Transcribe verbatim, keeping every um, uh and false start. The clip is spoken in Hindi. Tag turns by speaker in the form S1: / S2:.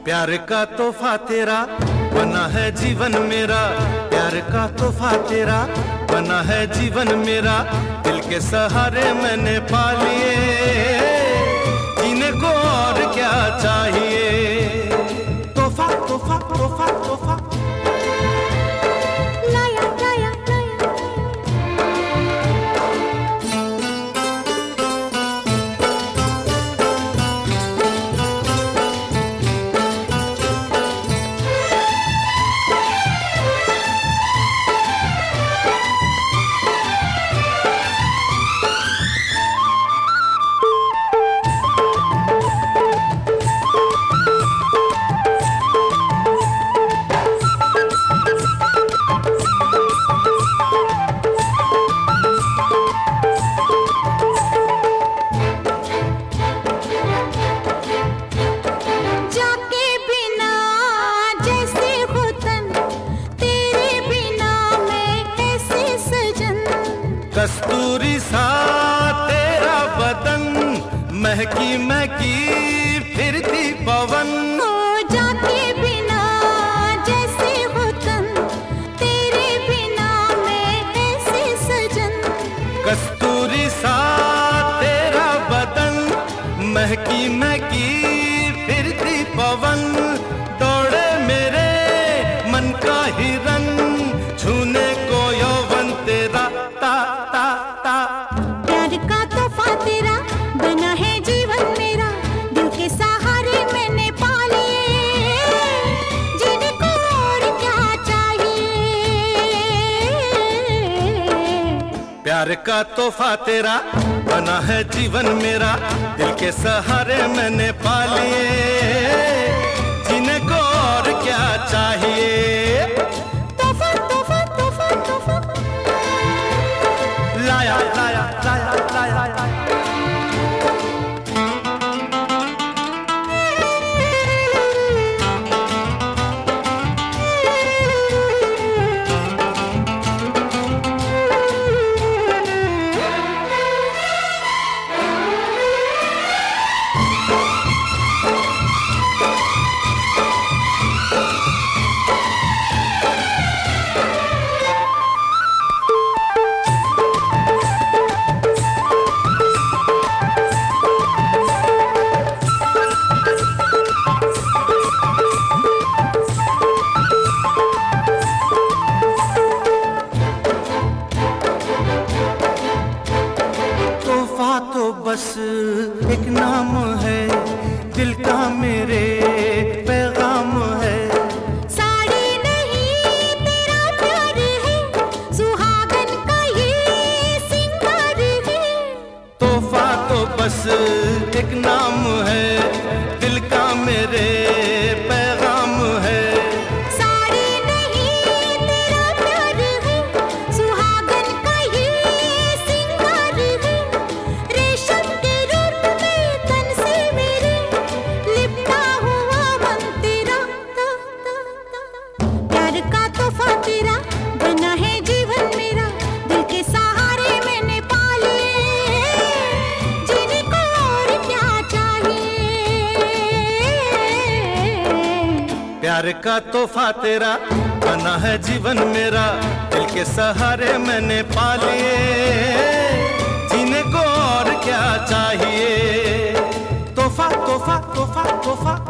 S1: प्यार का तोहफा तेरा बना है जीवन मेरा, प्यार का तोहफा तेरा बना है जीवन मेरा, दिल के सहारे मैंने पा लिए, जीने को और क्या चाहिए। तोहफा तोहफा तोहफा तोहफा
S2: लाया लाया लाया।
S1: कस्तूरी सा तेरा बदन, महकी महकी फिरती पवन,
S2: हो जाके बिना जैसे वतन, तेरे बिना मैं ऐसे सजन।
S1: कस्तूरी सा तेरा बदन, महकी महकी फिरती पवन, दौड़े मेरे मन का हिरन, छूने को यौवन तेरा ता ता ता।
S2: प्यार का तोहफा तेरा बना है जीवन मेरा, दिल के सहारे मैंने पा लिए, जीने को और क्या चाहिए।
S1: प्यार का तोहफा तेरा बना है जीवन मेरा, दिल के सहारे मैंने पा लिए, जीने को और क्या चाहिए।
S2: तोहफा तोहफा तोहफा तोहफा
S1: लाया लाया लाया लाया। तो बस एक नाम है, दिल का मेरे पैगाम है।
S2: साड़ी नहीं तेरा प्यार है, सुहागन का ये सिंगार है।
S1: तोहफा तो बस एक नाम है, दिल का मेरे पैगाम है।
S2: साड़ी नहीं तेरा प्यार है, सुहागन का ये सिंगार है। रेशम के रूप में तन से मेरे लिपटा हुआ मन तेरा, ता, ता, ता। प्यार का तोहफा तेरा बना है जीवन मेरा, दिल के सहारे मैंने पा लिए, जीने को और क्या चाहिए।
S1: प्यार का तोहफा तेरा बना है जीवन मेरा, दिल के सहारे मैंने पा लिए, जीने को और क्या चाहिए। तोहफा तोहफा तोहफा तोहफा